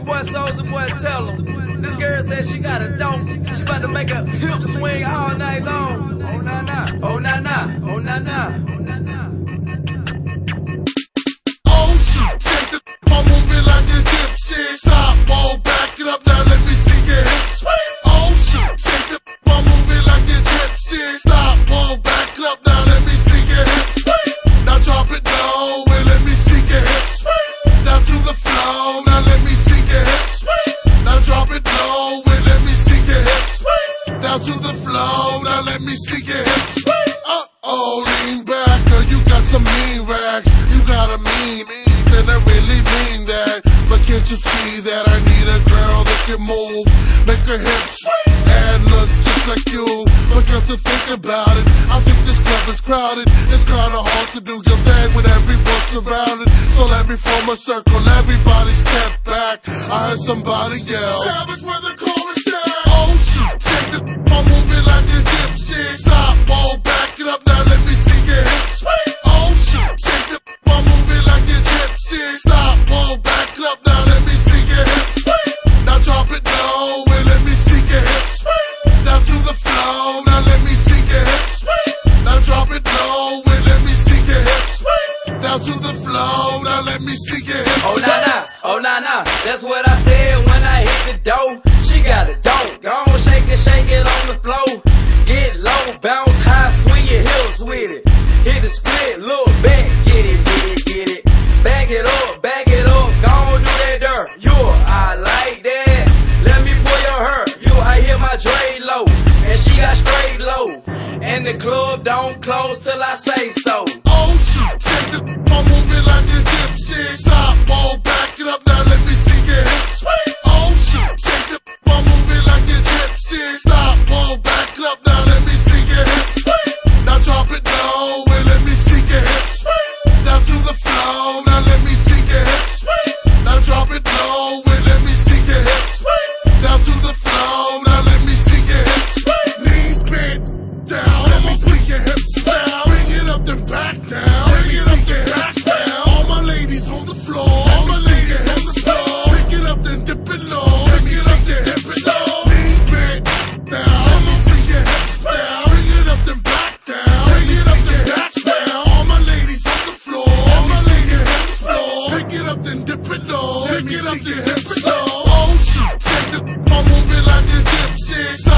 your boy Soulja Boy, tell him. This girl said she got a dope. She about to make a hip swing all night long. Oh na na, oh na na, oh na na. Oh shit, shake the I'm moving like a gypsy. Stop, roll, back it up, now let me see your hips swing. Oh shit, shake the I'm moving like a gypsy. Stop, roll, back it up, now let me see your hips swing. Now drop it low and let me see your hips swing. Down to the floor, now let me see your hips swing. Now drop it low and let me see your hips swing. Down to the floor, now let me see your hips swing. Uh-oh, lean back, girl, you got some mean rags. You got a mean, and I really mean that. But can't you see that I need a girl that can move, make her hips swing, and look just like you? But got to think about it, I think this club is crowded. It's kinda hard to do your thing when everyone's surrounded. So let me form a circle, everybody step back. I heard somebody yell, Savage with the chorus down. Oh shit, shake the I'm moving like a gypsy. Stop, roll, back it up, now let me see your hips swing. Oh shit, shake the I'm moving like a gypsy. Stop, roll, back it up, now let me see your hips swing. Now drop it low and let me see your hips swing. Down to the floor, now let me see your hips swing. Now drop it low and let me see your hips swing. Down to the floor, now let me see your hips swing. Oh na na, that's what I said when I hit the dough. She got a dope, go on, shake it on the floor. Get low, bounce high, swing your hips with it. Hit the split, look back, get it. Back it up, go on, do that dirt. I like that, let me pull your hair. I hear my Dre low, and she got straight low. And the club don't close till I say so. Oh shit, shake the I'm moving like a gypsy. Stop, roll, back it up, now let me see your hips swing. Oh shit, shake the I'm moving like a gypsy. Stop, roll, back it up, now let me see your hips swing. Now drop it low and let me see your hips swing. Down to the floor, now let me see your hips swing. Now drop it low and let me see your hips swing. Down to the floor, now let me see your hips swing. Knees bent down, let me see your hips down. Bring it up then back down. Bring it up then back down. All my ladies on the floor, all my ladies on the floor. Pick it up then dip it low. Pick it up then hip it low. Knees bent down, let me see your hips down. Bring it up then back down. Bring it up then back down. All my ladies on the floor, all my ladies on the floor. Pick it up then dip it low. Pick it up then hip it low. Oh shit, shake the I'm moving like a gypsy.